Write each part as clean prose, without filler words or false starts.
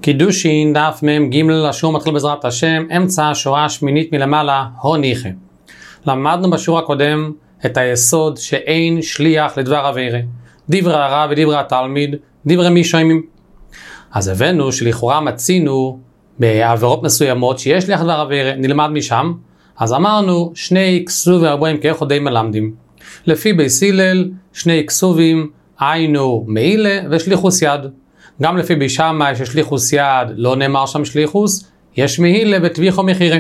קידושין דף מ"ג, השיעור מתחיל בעזרת השם, אמצע השורה השמינית מלמעלה, הוניכה. למדנו בשיעור הקודם את היסוד שאין שליח לדבר עבירה, דברי הרב ודברי התלמיד, דברי מי שומעים. אז הבאנו שלכאורה מצינו בעבירות מסוימות שיש שליח לדבר עבירה, נלמד משם. אז אמרנו שני כסובים הרבויים כאחד די מלמדים. לפי בייס הלל שני כסובים היינו מעילה ושליחוס יד. גם לפי בית שמאי ששליחוס יד לא נאמר שם שליחוס, יש מעילה וטביחו מחירה.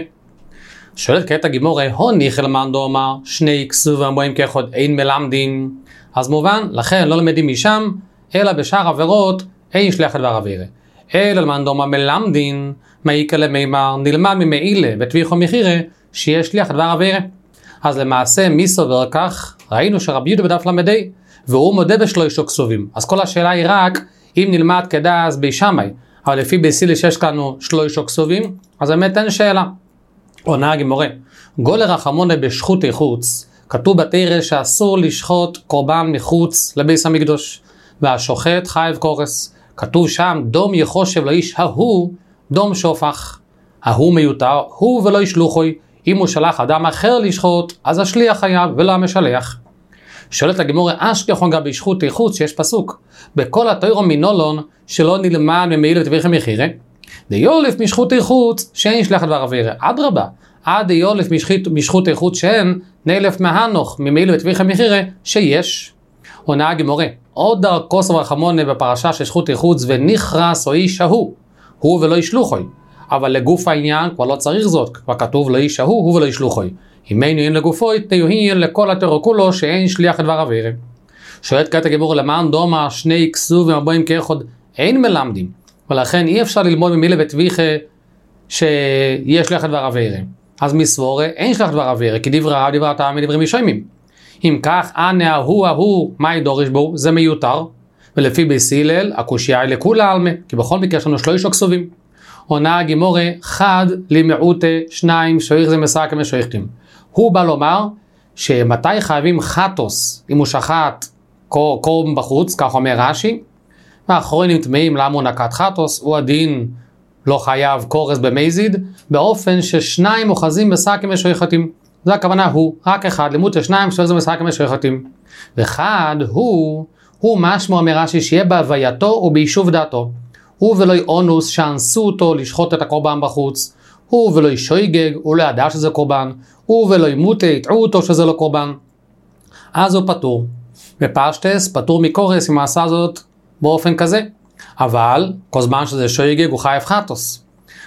שואלת כעת הגימורה, הוניכה למאן דאמר שני כסובים הרבויים כאחד אין מלמדים. אז מובן, לכן לא למדים משם, אלא בשאר עבירות אין שליח לדבר עבירה. אלא למאן דאמר מלמדין, מעיקה למימר, נלמד ממעילה וטביחו מחירה, שיש שליח לדבר עבירה. אז למעשה מי סובר כך? ראינו שרבי יהודה בדף למדי, והוא מודה בשלושה כסובים. אז כל השאלה היא רק אם נלמד כדאז בית שמאי, אבל לפי בייס הלל שיש לנו שלושה כסובים, אז באמת אין שאלה. עונה הגימורה, גולה רחמונה בשחוטי חוץ, כתוב בתורה שאסור לשחוט קורבן מחוץ לבית המקדוש, והשוחט חייב קורס. כתוב שם דום יחושב לאיש ההוא דום שופך. ההוא מיותר, הוא ולא ישלוחוי. אם הוא שלח אדם אחר לשחוט, אז השליח חייב ולא המשלח. שואלת הגימורה, אשכחון גם בשחוטי חוץ שיש פסוק, בכל התורה מנולון שלא נלמד ממעילה וטביחו מחירה, דיולף משחוטי חוץ שאין שליח לדבר עבירה. אדרבה, עד דיולף משחוטי חוץ שאין נלף מהנוך ממעילה וטביחו מחירה שיש. עונה הגימורה, עוד דרכו סבר רחמונה בפרשה של שחוטי חוץ ונכרס או איש ההוא, הוא ולא ישלוחוי. אבל לגוף העניין כבר לא צריך זאת, כבר כתוב לא איש ההוא, הוא ולא ישלוחוי. אם אין לגופוי, תיוהין לכל התורה כולו שאין שליח לדבר עבירה. שואלת כעת הגימורה, למאן דאמר שני כסובים הרבויים כאחד אין מלמדים, ולכן אי אפשר ללמוד ממעילה וטביחו שיש שליח לדבר עבירה. אז מסבורה אין שליח לדבר עבירה, כי דברי הרב דברי התלמיד דברי מי שומעים. אם כך, אנא ההוא מה ידורש בו? זה מיותר. ולפי בייס הלל הקושיה היא לכולה עלמה, כי בכל מקרה יש לנו שלושה כסובים. עונה הגימורה, חד למיעוטה, שניים שויך זה מסע כמשייכתים. הוא בא לומר שמתי חייבים חטוס אם הוא שחט קורבן בחוץ, כך אומר רש"י, והאחרונים טמאים למה הוא נקט חטוס, הוא הדין לא חייב קורס במזיד, באופן ששניים אוחזים מסע כמשייכתים. זה הכוונה הוא, רק אחד, לימוד שניים שויך זה מסע כמשייכתים. וחד הוא משמע אומר רש"י שיהיה בהווייתו וביישוב דעתו. הוא ולא אונוס שאנסו אותו לשחוט את הקורבן בחוץ, הוא ולא שויגג, הוא לא ידע שזה קורבן, הוא ולא מוטה, יטעו אותו שזה לא קורבן. אז הוא פטור. בפשטס פטור מקורס אם עשה זאת באופן כזה. אבל, כל זמן שזה שויגג הוא חייב חטוס.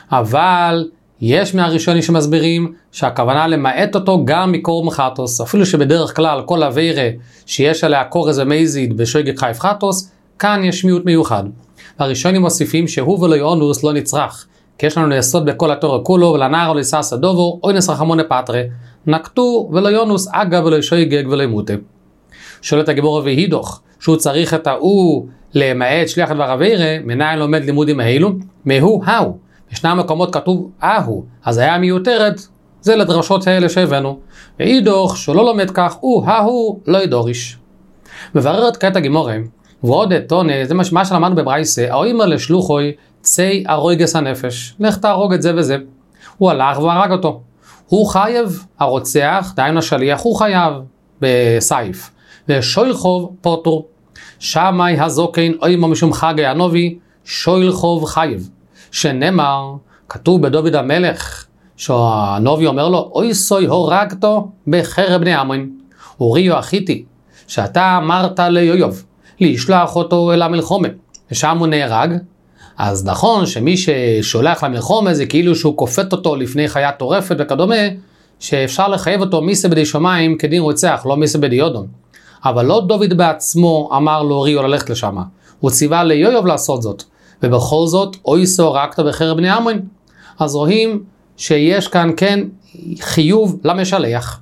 אבל יש מהראשונים שמסבירים שהכוונה למעט אותו גם מקורבן חטוס. אפילו שבדרך כלל כל עבירה שיש עליה קורס ומזיד בשויגג חייב חטוס, כאן יש מיעוט מיוחד. הראשונים מוסיפים שהוא ולא אונוס לא נצרך, כי יש לנו יסוד בכל התורה כולו, ולנער ולא יסס הדובו, אונס רחמונה פטרה, נקטו ולא אונוס אגה ולא שויגג ולא מוטה. שואלת הגימורה והידוך, שהוא צריך את ההוא למעט שליח לדבר עבירה, מניין לומד לימודים האלו, מהו ההוא. ישנם מקומות כתוב ההוא, אז היה מיותרת, זה לדרשות האלה שהבאנו. והידוך שלא לומד כך, ההוא לא ידוריש. מבררת כעת הגימורה, ועוד תונה, זה מה שלמדנו בברייסה, האוימר לשלוחוי צי הרויגס הנפש, לך תהרוג את זה וזה. הוא הלך והרג אותו. הוא חייב, הרוצח, דהיינו השליח, הוא חייב בסייף. ושויל חוב פוטור. שמאי הזוקן אוימר משום חגי הנובי, שויל חוב חייב. שנאמר, כתוב בדוד המלך, שהנובי אומר לו, אוי סוי הורגתו בחרב בני עמון. אוריו החיתי, שאתה אמרת ליואב, לשלוח אותו אל המלחומה, ושם הוא נהרג. אז נכון שמי ששולח למלחומה זה כאילו שהוא כופת אותו לפני חיה טורפת וכדומה, שאפשר לחייב אותו מיסה בדי שמיים כדין רוצח, לא מיסה בדי יודון. אבל לא דוד בעצמו אמר לאוריו ללכת לשם, הוא ציווה ליואב לעשות זאת, ובכל זאת אוי סורקת בחרב בני עמון. אז רואים שיש כאן כן חיוב למשלח.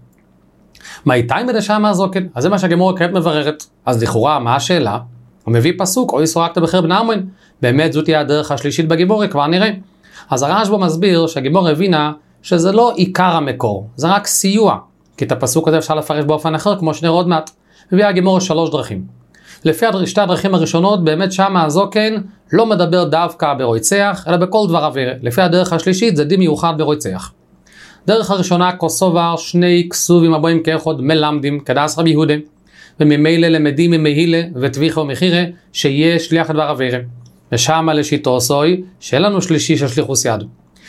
מה איתי מדשם הזוקן? אז זה מה שהגימורה כעת מבררת. אז לכאורה, מה השאלה? הוא מביא פסוק, אוי סורקת בחרב בני עמון. באמת זאת תהיה הדרך השלישית בגימורה, כבר נראה. אז הרשב"א מסביר שהגימורה הבינה שזה לא עיקר המקור, זה רק סיוע. כי את הפסוק הזה אפשר לפרש באופן אחר, כמו שנראה עוד מעט. מביא הגימורה 3 דרכים. לפי שתי הדרכים הראשונות, באמת שם הזוקן לא מדבר דווקא ברוצח, אלא בכל דבר עבירה. לפי הדרך השלישית זה דין מיוחד ברוצח. דרך הראשונה כוסובר שני כסובים הבאים כאחד מלמדים כדעס רבי יהודה, וממילא למדים ממהילה וטביחה ומחירה שיש שליח לדבר עבירה. ושם לשיטו סוי שאין לנו שלישי של שליחוס יד.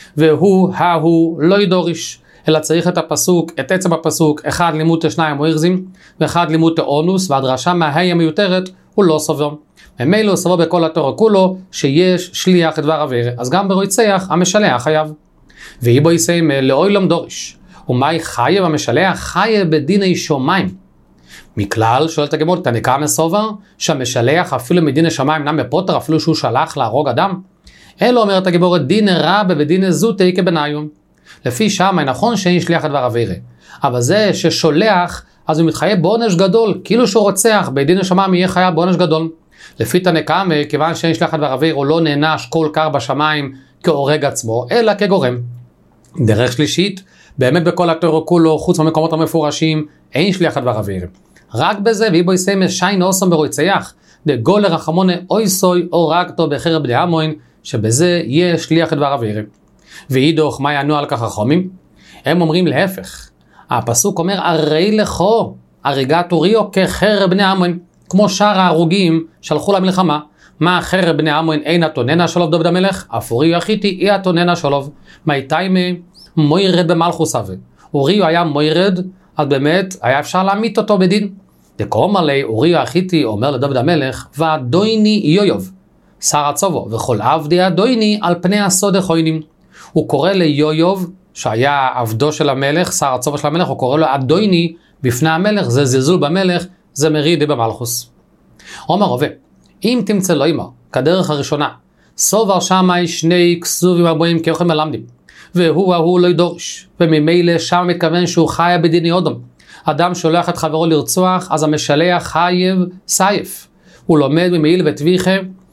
והוא לא ידוריש, אלא צריך את הפסוק, את עצם הפסוק, אחד לימוד שניים מוירזים, ואחד לימוד אונוס, והדרשה מהי המיותרת הוא לא סובר. ממילא הוא סובר בכל התורה כולו שיש שליח לדבר עבירה. אז גם ברוצח המשלח חייב. והיא בו יסיים לאוילום דוריש. ומאי חייב המשלח? חייב בדיני שמיים. מכלל שואלת הגמרא, תנקה מסובר שהמשלח אפילו מדיני שמיים נם בפוטר, אפילו שהוא שלח להרוג אדם? אלא אומרת הגמרא, דיני רבה בדיני זוטי כבניום. לפי שם נכון שאין שליח לדבר עבירה, אבל זה ששולח אז הוא מתחייב בעונש גדול, כאילו שהוא רוצח, בדיני שמיים יהיה חייב בעונש גדול. לפי תנקה, כיוון שאין שליח לדבר עבירה הוא לא נענש כל קר בשמיים כהורג עצמו, אלא כגורם. דרך שלישית, באמת בכל התורה כולו, חוץ מהמקומות המפורשים, אין שליח לדבר עבירה. רק בזה, והיא בו יסיים שיין אוסם ברוצח, דגול לרחמונה אוי סוי או רגתו בחרב בני עמון, שבזה יש שליח לדבר עבירה. ואידוך, מה יענו על כך החכמים? הם אומרים להפך. הפסוק אומר, הרי לכו, הריגת אוריו כחרב בני עמון, כמו שאר ההרוגים שהלכו למלחמה. מה חרב בני עמון אין התוננה שלוב דוד המלך? אף אוריו החיתי היא התוננה שלוב. מהייתיימה מוירד במלכוס אבי. אוריו היה מוירד, אז באמת היה אפשר להמית אותו בדין. דקאמר לי אוריו החיתי אומר לדוד המלך, ואדוני יויוב, שר הצובו, וכל עבדי אדוני על פני הסוד החוינים. הוא קורא ליויוב, שהיה עבדו של המלך, שר הצובו של המלך, הוא קורא לו אדוני בפני המלך, זה זלזול במלך, זה מריד במלכוס. אומר רבה, אם תמצא לא אמר, כדרך הראשונה, סובר שמי שני כסובים הבאים כאוכל מלמדים, והוא לא ידורש, וממילא שם מתכוון שהוא חיה בדיני אודום. אדם שולח את חברו לרצוח, אז המשלח חייב סייף. הוא לומד ממעיל וטביחה,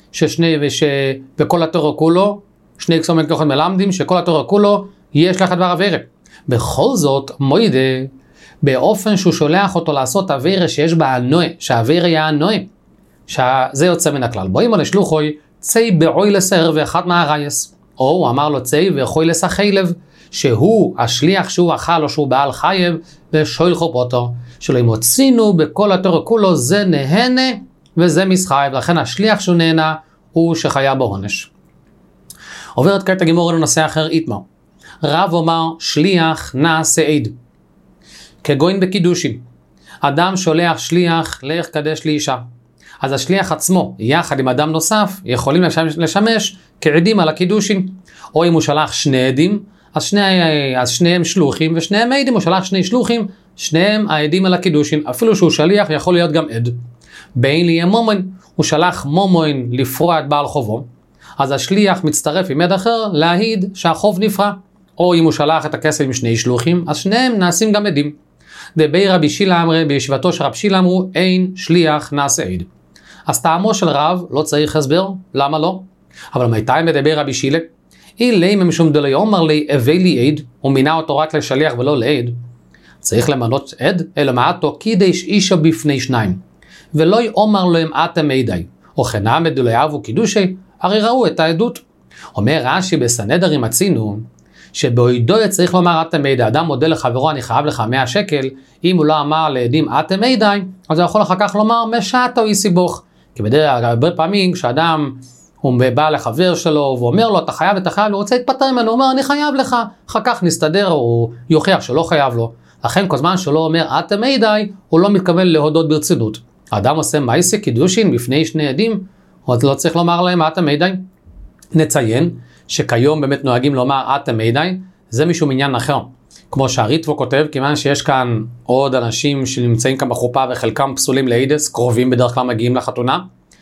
שבכל התורה כולו, שני כסובים כאוכל מלמדים, שכל התורה כולו יש לך דבר עבירה. בכל זאת, מוידה, באופן שהוא שולח אותו לעשות עבירה שיש בה הנועה, שהעבירה יהיה הנועה, שזה יוצא מן הכלל. בואי לשלוחוי, צי בעוי לסר ואחד מהרייס. או הוא אמר לו צי ואחוי לסחי לב, שהוא השליח שהוא אכל או שהוא בעל חייב, ושויל חופותו, שלא אם הוצינו בכל התורה כולו, זה נהנה וזה מסחייב, לכן השליח שהוא נהנה הוא שחיה בעונש. עוברת כעת הגמרא לנושא אחר איתמר. רב אומר שליח נעשה עד. כגוין בקידושים. אדם שולח שליח לך קדש לאישה. אז השליח עצמו, יחד עם אדם נוסף, יכולים לשמש כעדים על הקידושים. או אם הוא שלח שני עדים, אז שניהם שלוחים ושניהם עדים. הוא שלח שני שלוחים, שניהם העדים על הקידושים. אפילו שהוא שליח יכול להיות גם עד. בין לי מומון, הוא שלח מומון לפרוע את בעל חובו. אז השליח מצטרף עם עד אחר להעיד שהחוב נפרע. או אם הוא שלח את הכסף עם שני שלוחים, אז שניהם נעשים גם עדים. דבי רבי שילה אמרה, בישיבתו של רבי שילה אמרו, אין שליח נעשה עד. אז טעמו של רב לא צריך הסבר, למה לא? אבל מתי מדבר רבי שילה? אילי משום דלוי אומר לי, הביא לי עד, הוא מינה אותו רק לשליח ולא לעד. צריך למנות עד, אלא מעטו קידש אישה בפני שניים. ולא אומר להם אתם עדי, או חנם דלוי אבו קידושי, הרי ראו את העדות. אומר רש"י בסנהדרין מצינו, שבעדו צריך לומר אתם עדי, אדם מודה לחברו אני חייב לך 100 שקל, אם הוא לא אמר לעדים אתם עדי, אז הוא יכול אחר כך לומר משעתו יסיבוך. כי הרבה פעמים כשאדם הוא בא לחבר שלו ואומר לו אתה חייב, הוא רוצה להתפטר ממנו, הוא אומר אני חייב לך, אחר כך נסתדר או יוכיח שלא חייב לו. לכן כל זמן שלא אומר אתם עדי, הוא לא מתכוון להודות ברצינות. האדם עושה מעשה קידושין בפני שני עדים, הוא לא צריך לומר להם אתם עדי. נציין שכיום באמת נוהגים לומר אתם עדי, זה משום עניין אחר. כמו שהריטבו כותב, כיוון שיש כאן עוד אנשים שנמצאים כאן בחופה וחלקם פסולים לעידס, קרובים בדרך כלל מגיעים לחתונה,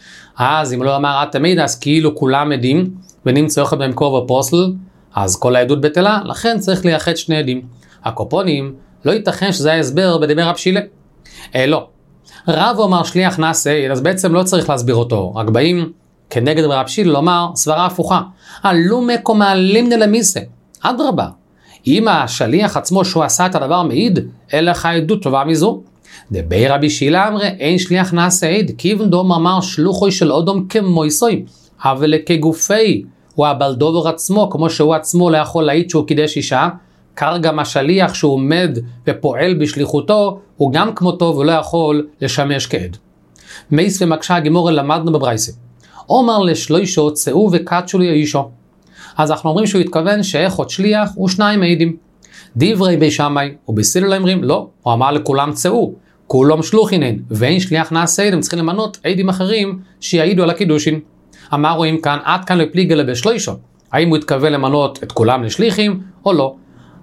אז אם לא אמר אתם עדי, אז כאילו כולם עדים, ונמצא אחד בהם קרוב הפוסל, אז כל העדות בטלה, לכן צריך לייחד שני עדים. הקופונים, לא ייתכן שזה ההסבר בדבר רב שילה. לא. רב אומר שליח נעשה, אז בעצם לא צריך להסביר אותו, רק באים כנגד רב שילה לומר סברה הפוכה. עלו מקומה לימנה למיסה, אדרבה. אם השליח עצמו שהוא עשה את הדבר מעיד, אין לך עדות טובה מזו. דבי רבי שילה אמרה, אין שליח נעשה עד, כיוון דום אמר שלוחוי של אודום כמויסוי, אבל כגופי, הוא הבלדובר עצמו, כמו שהוא עצמו לא יכול להעיד שהוא קידש אישה, כך גם השליח שהוא עומד ופועל בשליחותו, הוא גם כמותו ולא יכול לשמש כעד. מייס ומקשה הגמורה למדנו בברייסה. אומר לשלוישו צאו וקדשו לי אישו. אז אנחנו אומרים שהוא התכוון שאחד שליח ושניים עדים. דברי בי שמאי ובסילל אומרים לא, הוא אמר לכולם צאו, כולם שלוחינן, ואין שליח נעשה עד, הם צריכים למנות עדים אחרים שיעידו על הקידושין. אמר רואים כאן, עד כאן לפליגה לבשלוישו, האם הוא התכוון למנות את כולם לשליחים או לא.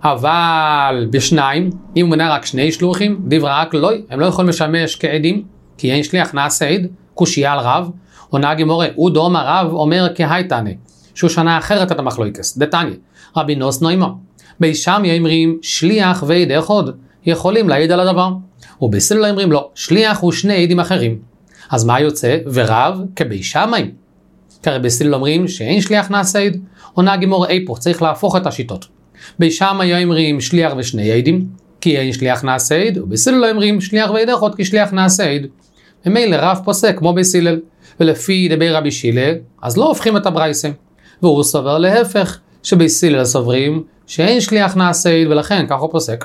אבל בשניים, אם הוא מנה רק שני שלוחים, דברה רק לא, הם לא יכולים לשמש כעדים, כי אין שליח נעשה עד, קושיה על רב, עונה הגמורה, הוא דום הרב אומר כהייתנה, שהוא שנה אחרת את המחלוקס, דתניא, רבי נוס נוימה, בישם אומרים שליח ועד אחד, יכולים להעיד על הדבר, ובסילל אומרים לא, שליח ושני עדים אחרים, אז מה יוצא? ורב כבי שמיים, כי בסילל אומרים שאין שליח נעשה עד, עונה הגמורה איפוך, צריך להפוך את השיטות, בישם אומרים שליח ושני עדים, כי אין שליח נעשה עד, ובסילל אומרים שליח ועד אחד כי שליח נעשה עד, ומילא רב פוסק כמו בסילל, ולפי דבי רבי שילה, אז לא הופכים את הברייסה. והוא סובר להפך, שבסילל סוברים שאין שליח נעשה עד, ולכן כך הוא פוסק.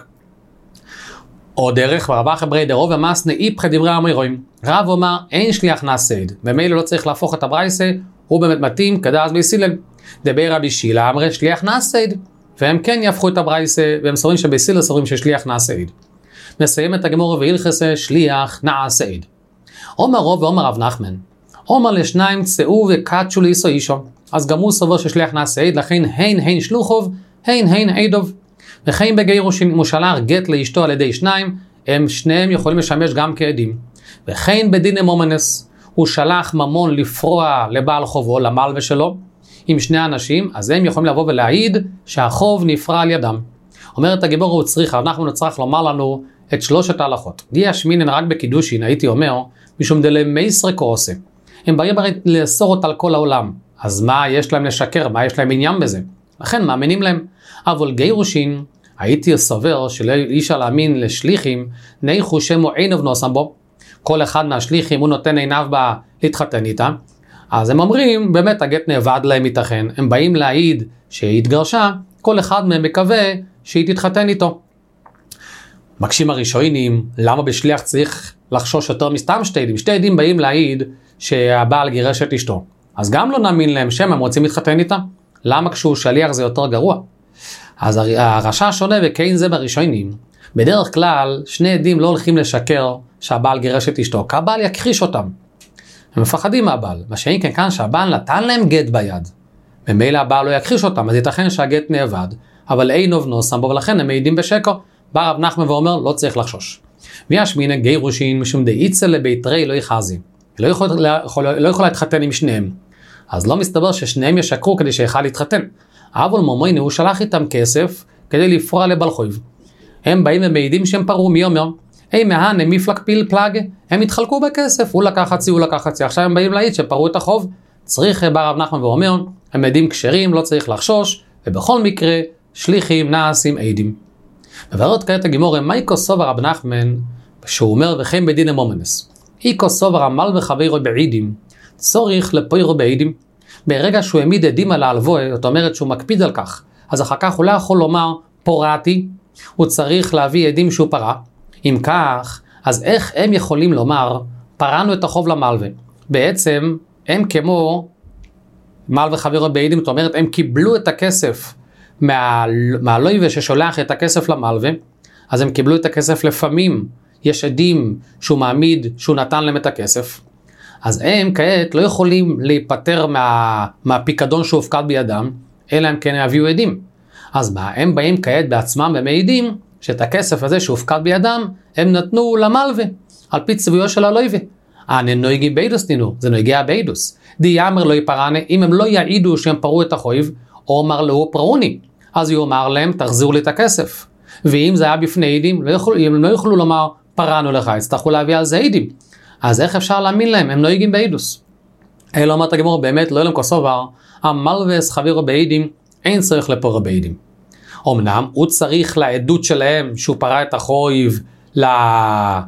או דרך ורבה חברי דרוב המסנה איפכא דברי אמירוים. רב אומר אין שליח נעשה עד, ומילא לא צריך להפוך את הברייסה, הוא באמת מתאים כדאז בסילל. דבי רבי שילה אמרה שליח נעשה עד, והם כן יהפכו את הברייסה, והם סוברים שבסילל סוברים ששליח נעשה עד. נסיים את הגמורה והלכסה שליח נעשה עד. אומר רוב ואומר רב נחמן, אומר לשניים צאו וקדשו לישו אישו, אז גם הוא סובר ששליח נעשה עד, לכן הן שלוחוב, הן עדוב. וכן בגירושין, אם הוא שלח גט לאשתו על ידי שניים, הם שניהם יכולים לשמש גם כעדים. וכן בדיני מומנס, הוא שלח ממון לפרוע לבעל חובו, למלווה שלו, עם שני אנשים, אז הם יכולים לבוא ולהעיד שהחוב נפרע על ידם. אומרת הגמרא הוא צריך, אנחנו נצטרך לומר לנו את שלושת ההלכות. די שמינן רק בקידושין, הייתי אומר, משום דלמייסרי קורסה. הם באים לאסור אותה על כל העולם. אז מה יש להם לשקר? מה יש להם עניין בזה? לכן מאמינים להם. אבל גירושין, הייתי סובר שלא אישה להאמין לשליחים, ניחו שמו עינב נוסם בו. כל אחד מהשליחים הוא נותן עיניו בה להתחתן איתה. אז הם אומרים, באמת הגט נאבד להם ייתכן. הם באים להעיד שהיא התגרשה, כל אחד מהם מקווה שהיא תתחתן איתו. מקשים הראשונים, למה בשליח צריך לחשוש יותר מסתם שתי עדים? שתי עדים באים להעיד שהבעל גירש את אשתו. אז גם לא נאמין להם שהם רוצים להתחתן איתה. למה כשהוא שליח זה יותר גרוע? אז הרשע שונה וכן זה בראשונים. בדרך כלל שני עדים לא הולכים לשקר שהבעל גירש את אשתו, כי הבעל יכחיש אותם. הם מפחדים מהבעל. מה שאין כאן שהבעל נתן להם גט ביד. ממילא הבעל לא יכחיש אותם, אז ייתכן שהגט נאבד, אבל אין אובנו סמבו, ולכן הם מעידים בשקר. בא רב נחמן ואומר, לא צריך לחשוש. ויש מיני גירושין משום דאיצה לבית רי לא יחזי. לא יכולה להתחתן עם שניהם. אז לא מסתבר ששניהם ישקרו כדי שאחד יתחתן. אבל מומוינו הוא שלח איתם כסף כדי לפרוע לבעל חוב. הם באים ומעידים שהם פרעו, מי אומר? היי מהנה מפלג פיל פלג, הם התחלקו בכסף, הוא לקח חצי, הוא לקח חצי. עכשיו הם באים להעיד שפרעו את החוב. צריך בא רב נחמן ואומר, הם עדים כשרים, לא צריך לחשוש, ובכל מקרה שליחים נעשים עדים. מבארות כעת הגמורה, מהי כוסובר רב נחמן, שהוא אומר וכן בדין המומנס. היא כוסובר עמל וחברו בעידים, צורך לפוירו בעידים. ברגע שהוא העמיד עדים על ההלוואה, זאת אומרת שהוא מקפיד על כך, אז אחר כך הוא לא יכול לומר פורעתי, הוא צריך להביא עדים שהוא פרע. אם כך, אז איך הם יכולים לומר פרענו את החוב למלווה? בעצם הם כמו מלווה חברו בעידים, זאת אומרת הם קיבלו את הכסף מהלווה ששולח את הכסף למלווה, אז הם קיבלו את הכסף לפעמים, יש עדים שהוא מעמיד שהוא נתן להם את הכסף, אז הם כעת לא יכולים להיפטר מהפיקדון שהופקד בידם, אלא הם כן יביאו עדים. אז מה? הם באים כעת בעצמם ומעידים שאת הכסף הזה שהופקד בידם, הם נתנו למלווה, על פי צביעו של הלווה. נויגי ביידוס נינו, זה נויגי הביידוס. די יאמר לא יפרענה, אם הם לא יעידו שהם פרעו את החוב, או אומר לו פרעוני, אז הוא אומר להם תחזירו לי את הכסף. ואם זה היה בפני עדים, הם לא יכולו לומר פרענו לך, יצטרכו להביא על זה עדים. אז איך אפשר להאמין להם? הם נויגים ביידוס. אלא אומרת הגמרא, באמת לא ילם כוסובר, המלווה חברו בעידים, אין צריך לפרוע בעידים. אמנם הוא צריך לעדות שלהם שהוא פרע את החוב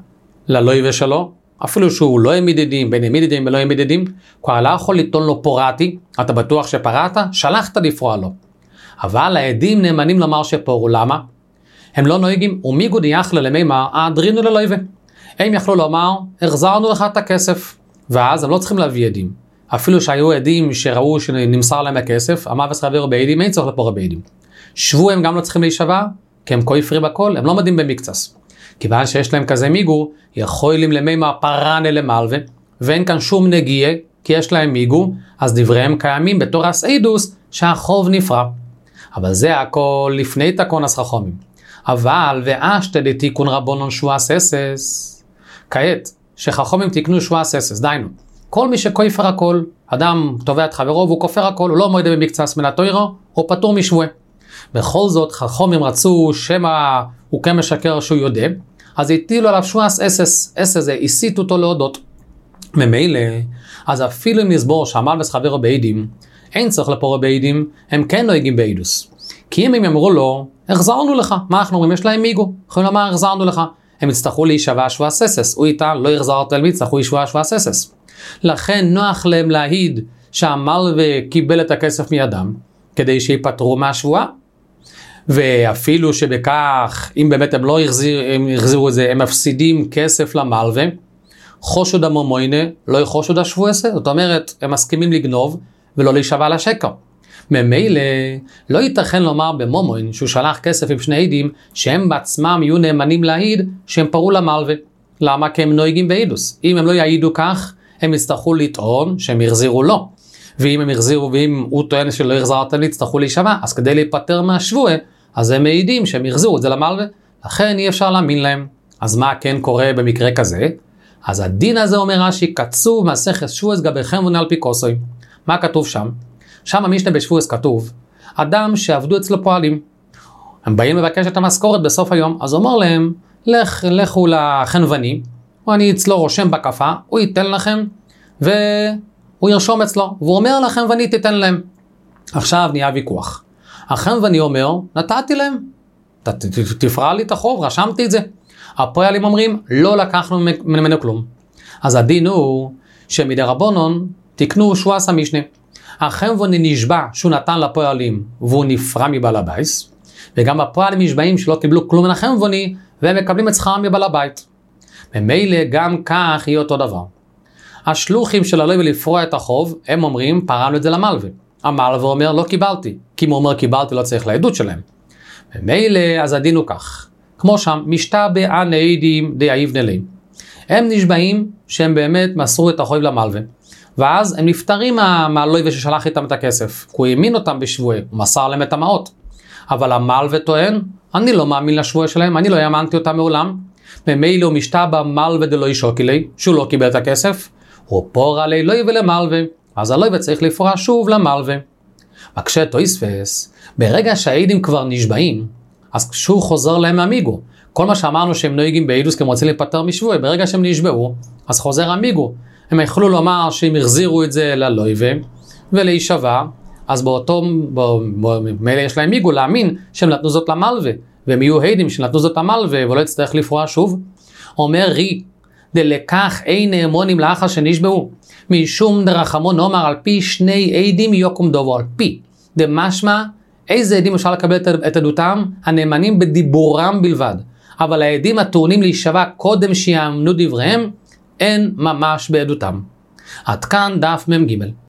ללויבה שלו, אפילו שהוא לא העמיד עדים, בין העמיד עדים ולא העמיד עדים, כבר לא יכול לטעון לו פורעתי, אתה בטוח שפרעת, שלחת לפרוע לו. אבל העדים נאמנים לומר שפורו, למה? הם לא נוהגים, ומיגו דיחלה למימר, אדרינו ללויבה. הם יכלו לומר, החזרנו לך את הכסף, ואז הם לא צריכים להביא עדים. אפילו שהיו עדים שראו שנמסר להם הכסף, המאבס חברו בעדים, אין צורך לפורע בעדים. שבו הם גם לא צריכים להישבע, כי הם כופרים בכל, הם לא מדים במקצס. כיוון שיש להם כזה מיגו, יכולים למימר פרנה למלווה, ואין כאן שום נגיעה, כי יש להם מיגו, אז דבריהם קיימים בתור אסעידוס שהחוב נפרע. אבל זה הכל לפני תקון הסחכומים. אבל ואשתא דתיקון רבונון שבועס אסס. כעת, שחכומים תיקנו שבועס אסס, דיינו. כל מי שכופר הכל, אדם תובע את חברו והוא כופר הכל, הוא לא מועד במקצס מן התוירו, הוא פטור משבועה. בכל זאת, חכומים רצו שמא הוא כן משקר שהוא יודע, אז הטילו עליו שבועס אסס, אסס זה, הסיט אותו להודות. ממילא, אז אפילו אם נסבור שהמלווס חברו בעדים, אין צריך לפורע בעדים, הם כן נוהגים בעידוס. כי אם הם אמרו לו, החזרנו לך, מה אנחנו אומרים? יש להם מיגו, יכולים לומר, החזרנו לך. הם יצטרכו להישבע שבועס אסס, הוא איתה, לא החזרת אל מי, יצטרכו להישבע שבועס אסס. לכן נוח להם להעיד שהמלווה קיבל את הכסף מידם, כדי שיפטרו מהשבועה. ואפילו שבכך, אם באמת הם לא החזירו את זה, הם מפסידים כסף למלווה, חושוד המומוינה, לא יחושוד השבועסה, זאת אומרת, הם מסכימים לגנוב ולא להישבע לשקר. ממילא, לא ייתכן לומר במומוין שהוא שלח כסף עם שני עדים, שהם בעצמם יהיו נאמנים להעיד שהם פרו למלווה. למה? כי הם נוהגים בעידוס. אם הם לא יעידו כך, הם יצטרכו לטעון שהם יחזירו לו. ואם הם יחזירו, ואם הוא טוען שלא יחזרתם לי, יצטרכו להישבע. אז כדי להיפטר מהשבועה, אז הם מעידים שהם יחזירו את זה למלווה. לכן אי אפשר להאמין להם. אז מה כן קורה במקרה כזה? אז הדין הזה אומר רש"י, קצוב מסכת שבועס גביכם ונעל פי כוסוי. מה כתוב שם? שם המשנה בשבועס כתוב, אדם שעבדו אצלו פועלים. הם באים לבקש את המשכורת בסוף היום, אז הוא אומר להם, לכו לחנווני, ואני אצלו רושם בקפה, הוא ייתן לכם, והוא ירשום אצלו, והוא אומר לחנווני תיתן להם. עכשיו נהיה ויכוח. החנווני אומר, נתתי להם, תפרע לי את החוב, רשמתי את זה. הפועלים אומרים, לא לקחנו ממנו כלום. אז הדין הוא, שמדי רבונון, תקנו שבועס המשנה. החנווני נשבע שהוא נתן לפועלים, והוא נפרע מבעל הבית, וגם הפועלים נשבעים שלא קיבלו כלום מן החנווני, והם מקבלים את שכרם מבעל הבית. ממילא גם כך יהיה אותו דבר. השלוחים של הלוי לפרוע את החוב, הם אומרים, פרענו את זה למלווה. המלווה אומר, לא קיבלתי. כי אם הוא אומר קיבלתי, לא צריך לעדות שלהם. ממילא, אז הדין הוא כך. כמו שם, משתבע עדים דאיבנה להם. הם נשבעים שהם באמת מסרו את החוב למלווה. ואז הם נפטרים מהלוי ששלח איתם את הכסף. הוא האמין אותם בשבועה, הוא מסר להם את המעות. אבל המלווה טוען, אני לא מאמין לשבועה שלהם, אני לא האמנתי אותם מעולם. ממילא הוא משתבע מלווה דלא ישוקי לי, שהוא לא קיבל את הכסף. הוא פור עלי לוי ולמלווה. אז הלוי צריך לפרוע שוב למלווה. מקשה תויספס, ברגע שהעדים כבר נשבעים, אז כשהוא חוזר להם המיגו. כל מה שאמרנו שהם נוהגים בעידוס כי הם רוצים להיפטר משבועה, ברגע שהם נשבעו, אז חוזר המיגו. הם יכלו לומר שהם החזירו את זה ללויבה ולהישבע, אז מילא יש להם מיגו להאמין שהם נתנו זאת למלווה, והם יהיו עדים שנתנו זאת למלווה ולא יצטרך לפרוע שוב. אומר רי, דלקח אין נאמונים לאחר שנשבעו, משום דרחמון נאמר על פי שני עדים יוקום דובו, על פי דמשמע, איזה עדים אפשר לקבל את עדותם? הנאמנים בדיבורם בלבד, אבל העדים הטעונים להישבע קודם שיאמנו דבריהם, אין ממש בעדותם. עד כאן דף מ"ג.